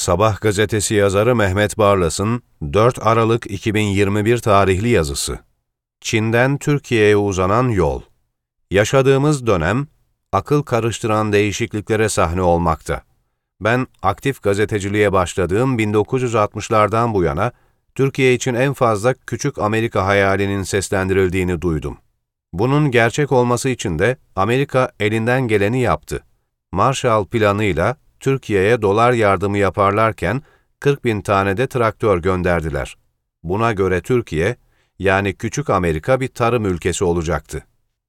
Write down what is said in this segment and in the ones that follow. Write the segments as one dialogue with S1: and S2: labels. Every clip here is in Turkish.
S1: Sabah gazetesi yazarı Mehmet Barlas'ın 4 Aralık 2021 tarihli yazısı. Çin'den Türkiye'ye uzanan yol. Yaşadığımız dönem, akıl karıştıran değişikliklere sahne olmakta. Ben aktif gazeteciliğe başladığım 1960'lardan bu yana, Türkiye için en fazla küçük Amerika hayalinin seslendirildiğini duydum. Bunun gerçek olması için de Amerika elinden geleni yaptı. Marshall Planı'yla Türkiye'ye dolar yardımı yaparlarken 40.000 tane de traktör gönderdiler. Buna göre Türkiye, yani Küçük Amerika bir tarım ülkesi olacaktı.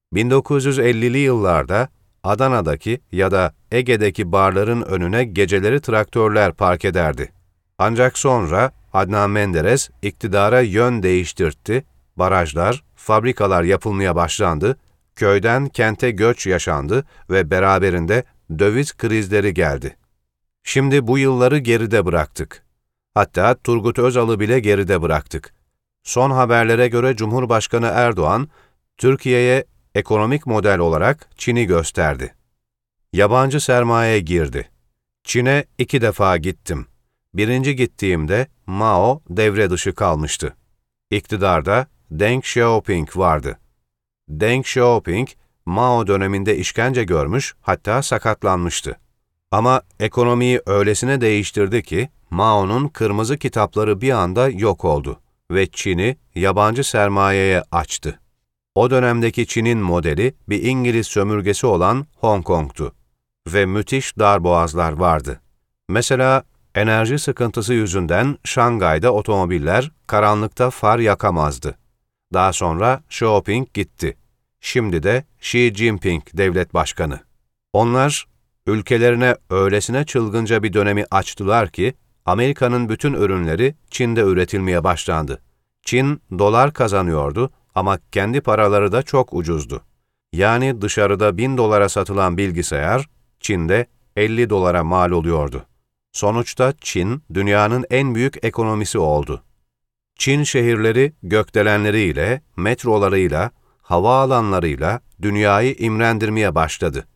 S1: 1950'li yıllarda Adana'daki ya da Ege'deki barların önüne geceleri traktörler park ederdi. Ancak sonra Adnan Menderes iktidara yön değiştirtti, barajlar, fabrikalar yapılmaya başlandı, köyden kente göç yaşandı ve beraberinde döviz krizleri geldi. Şimdi bu yılları geride bıraktık. Hatta Turgut Özal'ı bile geride bıraktık. Son haberlere göre Cumhurbaşkanı Erdoğan, Türkiye'ye ekonomik model olarak Çin'i gösterdi. Yabancı sermaye girdi. Çin'e 2 defa gittim. Birinci gittiğimde Mao devre dışı kalmıştı. İktidarda Deng Xiaoping vardı. Deng Xiaoping, Mao döneminde işkence görmüş, hatta sakatlanmıştı. Ama ekonomiyi öylesine değiştirdi ki, Mao'nun kırmızı kitapları bir anda yok oldu ve Çin'i yabancı sermayeye açtı. O dönemdeki Çin'in modeli bir İngiliz sömürgesi olan Hong Kong'tu ve müthiş darboğazlar vardı. Mesela enerji sıkıntısı yüzünden Şangay'da otomobiller karanlıkta far yakamazdı. Daha sonra Xiaoping gitti. Şimdi de Xi Jinping devlet başkanı. Onlar ülkelerine öylesine çılgınca bir dönemi açtılar ki Amerika'nın bütün ürünleri Çin'de üretilmeye başlandı. Çin dolar kazanıyordu ama kendi paraları da çok ucuzdu. Yani dışarıda 1000 dolara satılan bilgisayar Çin'de 50 dolara mal oluyordu. Sonuçta Çin dünyanın en büyük ekonomisi oldu. Çin şehirleri gökdelenleriyle, metrolarıyla, havaalanlarıyla dünyayı imrendirmeye başladı.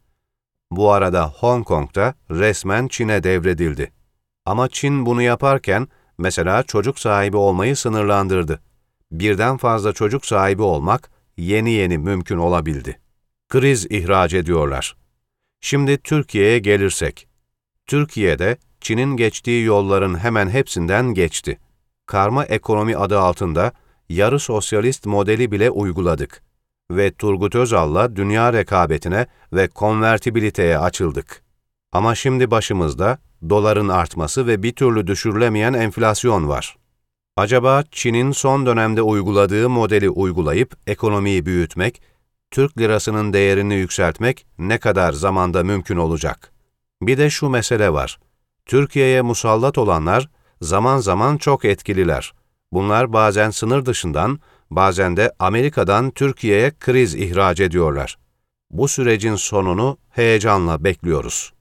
S1: Bu arada Hong Kong'da resmen Çin'e devredildi. Ama Çin bunu yaparken mesela çocuk sahibi olmayı sınırlandırdı. Birden fazla çocuk sahibi olmak yeni mümkün olabildi. Kriz ihraç ediyorlar. Şimdi Türkiye'ye gelirsek, Türkiye'de Çin'in geçtiği yolların hemen hepsinden geçti. Karma ekonomi adı altında yarı sosyalist modeli bile uyguladık ve Turgut Özal'la dünya rekabetine ve konvertibiliteye açıldık. Ama şimdi başımızda doların artması ve bir türlü düşürülemeyen enflasyon var. Acaba Çin'in son dönemde uyguladığı modeli uygulayıp ekonomiyi büyütmek, Türk lirasının değerini yükseltmek ne kadar zamanda mümkün olacak? Bir de şu mesele var. Türkiye'ye musallat olanlar zaman zaman çok etkililer. Bunlar bazen sınır dışından, bazen de Amerika'dan Türkiye'ye kriz ihraç ediyorlar. Bu sürecin sonunu heyecanla bekliyoruz.